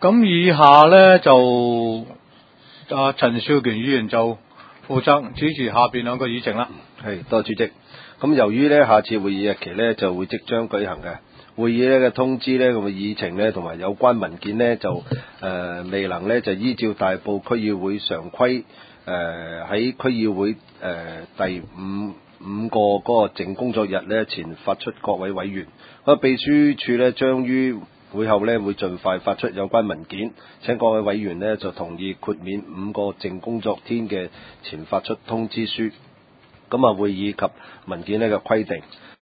咁以下咧就陳少權議員就負責主持下邊兩個議程啦。 係，多謝主席。咁由於咧下次會議日期咧就會即將舉行嘅，會議咧嘅通知咧咁嘅議程咧同埋有關文件咧就未能咧就依照大埔區議會常規喺區議會第五個嗰個淨工作日咧前發出各位委員。秘書處咧將於會後咧會盡快發出有關文件，請各位委員咧就同意豁免5個淨工作天嘅前發出通知書。咁會議及文件呢嘅規定。